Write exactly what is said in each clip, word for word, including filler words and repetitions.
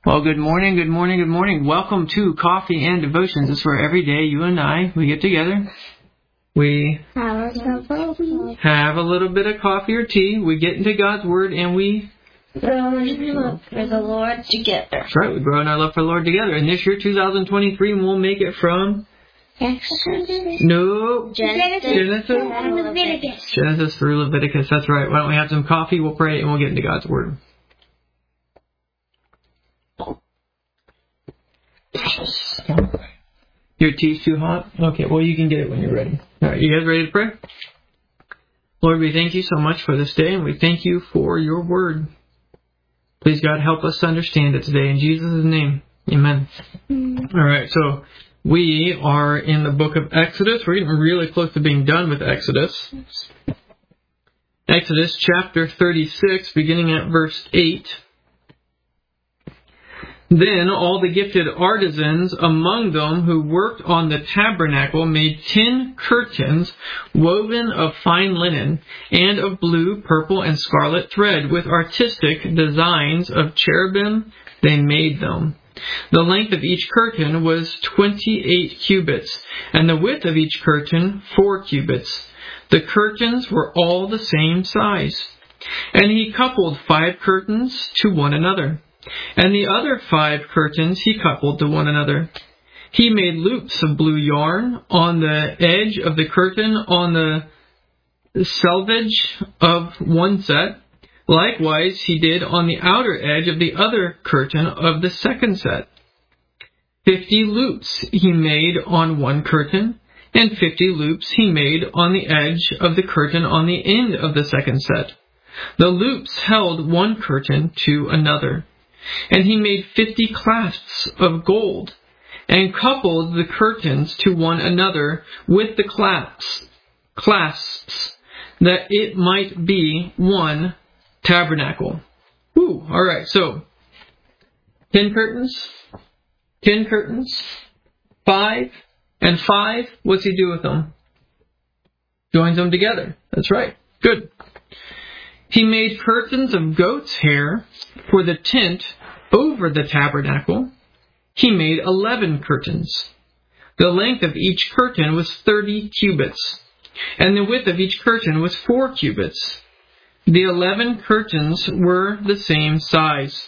Well, good morning, good morning, good morning. Welcome to Coffee and Devotions. It's where every day you and I, we get together. We have a little bit of coffee or tea. We get into God's Word and we grow in love for the Lord together. That's right. We grow in our love for the Lord together. And this year, two thousand twenty-three, we'll make it from... Exodus. No. Genesis. Genesis. And Leviticus. Genesis through Leviticus. That's right. Why don't we have some coffee? We'll pray and we'll get into God's Word. Your tea's too hot? Okay, well, you can get it when you're ready. All right, you guys ready to pray? Lord, we thank you so much for this day, and we thank you for your word. Please, God, help us to understand it today. In Jesus' name, amen. Mm. All right, so we are in the book of Exodus. We're getting really close to being done with Exodus. Exodus chapter thirty-six, beginning at verse eight. Then all the gifted artisans among them who worked on the tabernacle made ten curtains woven of fine linen and of blue, purple, and scarlet thread. With artistic designs of cherubim they made them. The length of each curtain was twenty-eight cubits, and the width of each curtain four cubits. The curtains were all the same size. And he coupled five curtains to one another. And the other five curtains he coupled to one another. He made loops of blue yarn on the edge of the curtain on the selvage of one set. Likewise, he did on the outer edge of the other curtain of the second set. Fifty loops he made on one curtain, and fifty loops he made on the edge of the curtain on the end of the second set. The loops held one curtain to another. And he made fifty clasps of gold, and coupled the curtains to one another with the clasps, clasps, that it might be one tabernacle. Woo! All right, so ten curtains, ten curtains, five, and five. What's he do with them? Joins them together. That's right. Good. He made curtains of goat's hair for the tent over the tabernacle. He made eleven curtains. The length of each curtain was thirty cubits, and the width of each curtain was four cubits. The eleven curtains were the same size.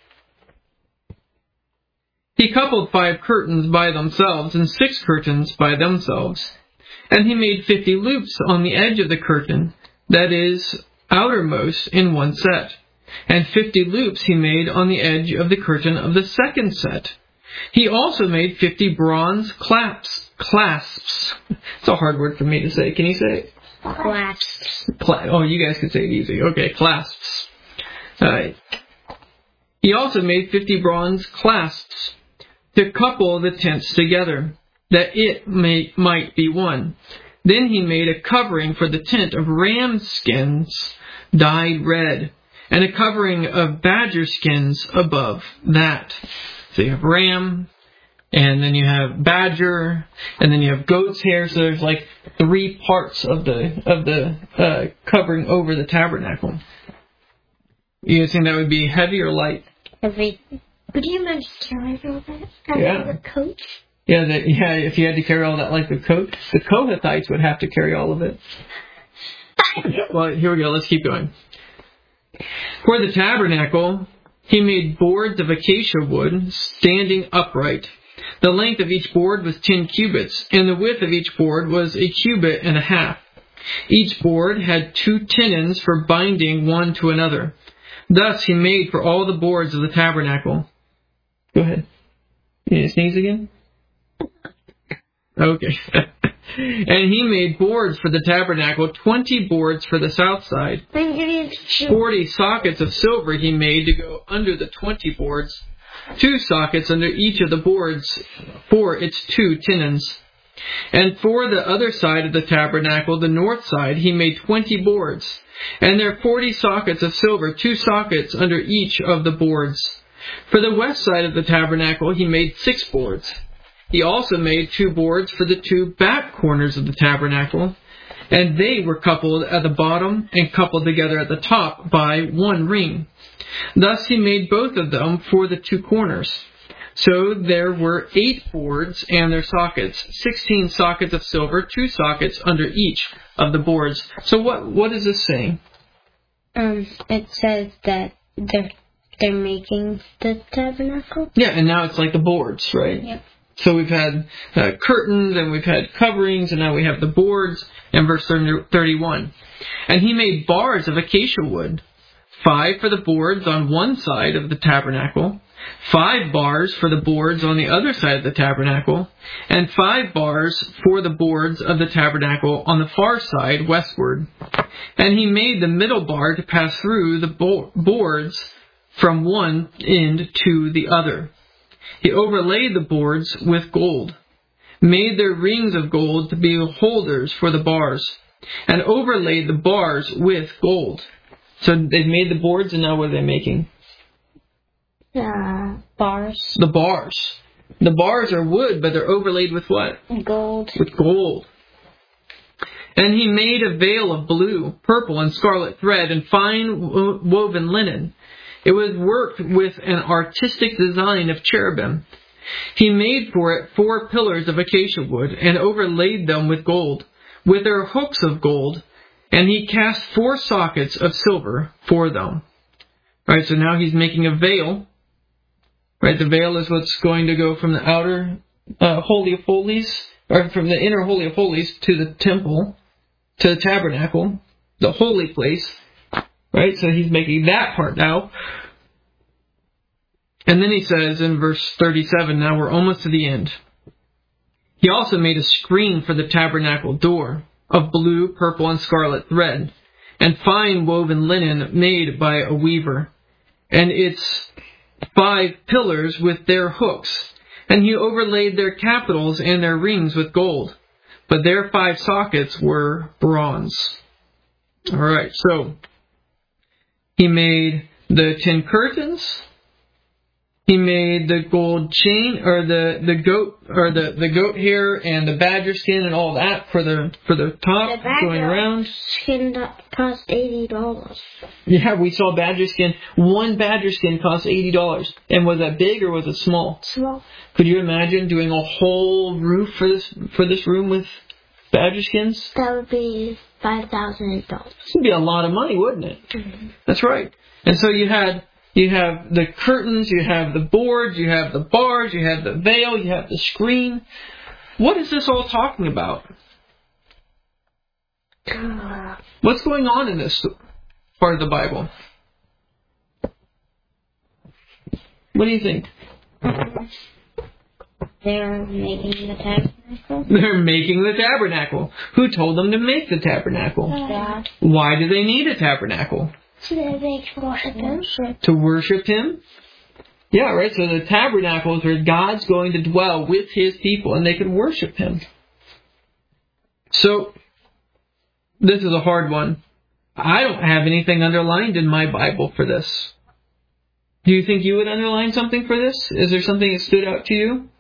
He coupled five curtains by themselves and six curtains by themselves. And he made fifty loops on the edge of the curtain, that is, outermost in one set, and fifty loops he made on the edge of the curtain of the second set. He also made fifty bronze clasps. Clasps. It's a hard word for me to say. Can you say it? Clasps. Cla- oh, you guys can say it easy. Okay, clasps. Uh, he also made fifty bronze clasps to couple the tents together, that it may, might be one. Then he made a covering for the tent of ram skins dyed red, and a covering of badger skins above that. So you have ram, and then you have badger, and then you have goat's hair. So there's like three parts of the of the uh, covering over the tabernacle. You guys think that would be heavy or light? Heavy. Would you imagine carrying all that? Yeah. A coat? Yeah, that, yeah. If you had to carry all that like the coat, the Kohathites would have to carry all of it. Well, here we go. Let's keep going. For the tabernacle, he made boards of acacia wood standing upright. The length of each board was ten cubits, and the width of each board was a cubit and a half. Each board had two tenons for binding one to another. Thus he made for all the boards of the tabernacle. Go ahead. You need to sneeze again? Okay. And he made boards for the tabernacle, twenty boards for the south side. Forty sockets of silver he made to go under the twenty boards, two sockets under each of the boards for its two tenons. And for the other side of the tabernacle, the north side, he made twenty boards, and there are forty sockets of silver, two sockets under each of the boards. For the west side of the tabernacle, he made six boards. He also made two boards for the two back corners of the tabernacle, and they were coupled at the bottom and coupled together at the top by one ring. Thus he made both of them for the two corners. So there were eight boards and their sockets, sixteen sockets of silver, two sockets under each of the boards. So what what is this saying? Um, it says that they're they're making the tabernacle. Yeah, and now it's like the boards, right? Yep. So we've had uh, curtains, and we've had coverings, and now we have the boards. And verse thirty-one. And he made bars of acacia wood, five for the boards on one side of the tabernacle, five bars for the boards on the other side of the tabernacle, and five bars for the boards of the tabernacle on the far side westward. And he made the middle bar to pass through the bo- boards from one end to the other. He overlaid the boards with gold, made their rings of gold to be holders for the bars, and overlaid the bars with gold. So they've made the boards, and now what are they making? Uh, bars. The bars. The bars are wood, but they're overlaid with what? Gold. With gold. And he made a veil of blue, purple, and scarlet thread, and fine woven linen. It was worked with an artistic design of cherubim. He made for it four pillars of acacia wood, and overlaid them with gold, with their hooks of gold, and he cast four sockets of silver for them. Right, so now he's making a veil. Right, the veil is what's going to go from the outer uh, Holy of Holies, or from the inner Holy of Holies to the temple, to the tabernacle, the holy place. Right, so he's making that part now. And then he says in verse thirty-seven, now we're almost to the end. He also made a screen for the tabernacle door of blue, purple, and scarlet thread, and fine woven linen made by a weaver, and its five pillars with their hooks. And he overlaid their capitals and their rings with gold, but their five sockets were bronze. All right, so he made the ten curtains. He made the gold chain, or the, the goat, or the, the goat hair and the badger skin and all that for the for the top The badger going around. Skin that cost eighty dollars. Yeah, we saw badger skin. One badger skin cost eighty dollars. And was that big or was it small? Small. Could you imagine doing a whole roof for this for this room with badger skins? That would be five thousand dollars. It would be a lot of money, wouldn't it? Mm-hmm. That's right. And so you had you have the curtains, you have the boards, you have the bars, you have the veil, you have the screen. What is this all talking about? Uh, What's going on in this part of the Bible? What do you think? they're making the tabernacle. They're making the tabernacle. Who told them to make the tabernacle? God. Why do they need a tabernacle? So that they can worship Him. To worship Him? Yeah, right. So the tabernacle is where God's going to dwell with His people, and they can worship Him. So, this is a hard one. I don't have anything underlined in my Bible for this. Do you think you would underline something for this? Is there something that stood out to you?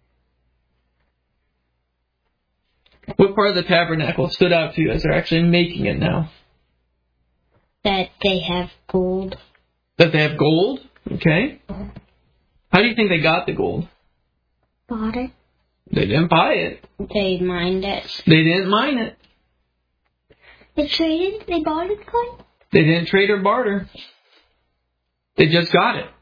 What part of the tabernacle stood out to you as they're actually making it now? That they have gold. That they have gold? Okay. How do you think they got the gold? Bought it. They didn't buy it. They mined it. They didn't mine it. They traded. They bought it. Coin. They didn't trade or barter. They just got it.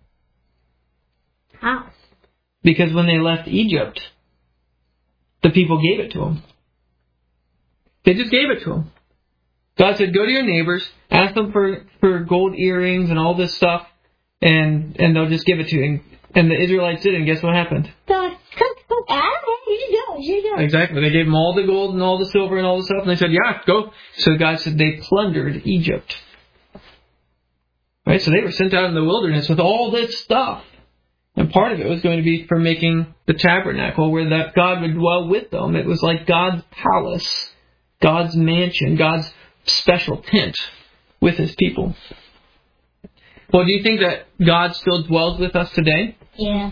How? Because when they left Egypt, the people gave it to them. They just gave it to them. God said, go to your neighbors, ask them for, for gold earrings and all this stuff, and and they'll just give it to you. And, and the Israelites did it, and guess what happened? God, come, come, ah, you should go, you should go. Exactly. They gave them all the gold and all the silver and all the stuff, and they said, yeah, go. So God said they plundered Egypt. Right? So they were sent out in the wilderness with all this stuff. And part of it was going to be for making the tabernacle where that God would dwell with them. It was like God's palace, God's mansion, God's special tent with His people. Well, do you think that God still dwells with us today? Yeah.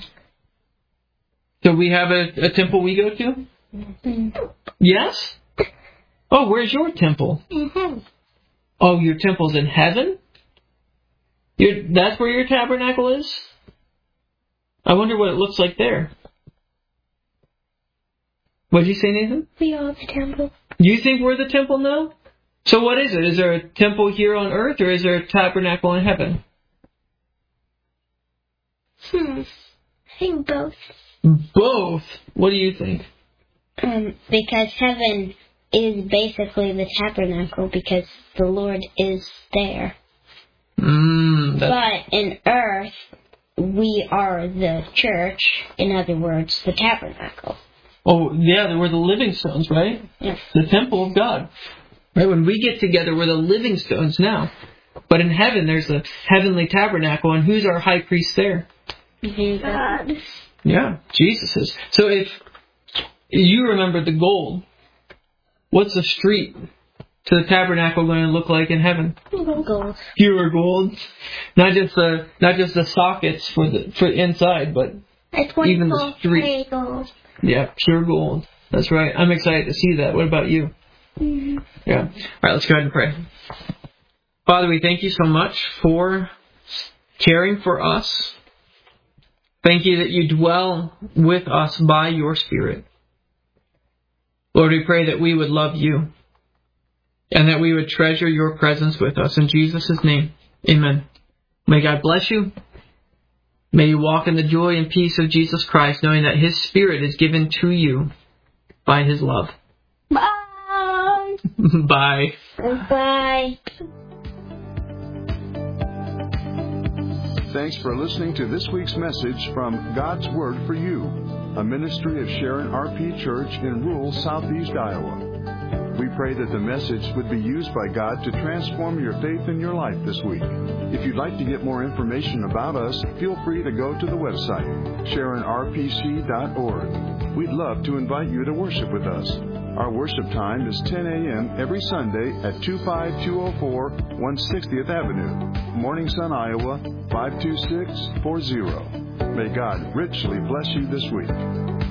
Do we have a, a temple we go to? Mm-hmm. Yes? Oh, where's your temple? In heaven. Oh, your temple's in heaven? Your, that's where your tabernacle is? I wonder what it looks like there. What did you say, Nathan? We are the temple. You think we're the temple now? So what is it? Is there a temple here on earth, or is there a tabernacle in heaven? Hmm. I think both. Both? What do you think? Um, because heaven is basically the tabernacle because the Lord is there. Mm, that's... But in earth, we are the church. In other words, the tabernacle. Oh, yeah, we're the living stones, right? Yes. The temple of God. Right? When we get together, we're the living stones now. But in heaven, there's a heavenly tabernacle, and who's our high priest there? God. Yeah, Jesus is. So if you remember the gold, what's the street to the tabernacle going to look like in heaven? Gold. Pure gold. Not just the not just the sockets for the for inside, but even the street. Gold. Yeah, pure gold. That's right. I'm excited to see that. What about you? Mm-hmm. Yeah. All right, let's go ahead and pray. Father, we thank you so much for caring for us. Thank you that you dwell with us by your Spirit. Lord, we pray that we would love you and that we would treasure your presence with us. In Jesus' name, amen. May God bless you. May you walk in the joy and peace of Jesus Christ, knowing that his Spirit is given to you by his love. Bye. Bye. Bye. Thanks for listening to this week's message from God's Word for You, a ministry of Sharon R P Church in rural southeast Iowa. We pray that the message would be used by God to transform your faith in your life this week. If you'd like to get more information about us, feel free to go to the website, sharon r p c dot org. We'd love to invite you to worship with us. Our worship time is ten a.m. every Sunday at two five two oh four one hundred sixtieth Avenue, Morning Sun, Iowa, five two six four zero. May God richly bless you this week.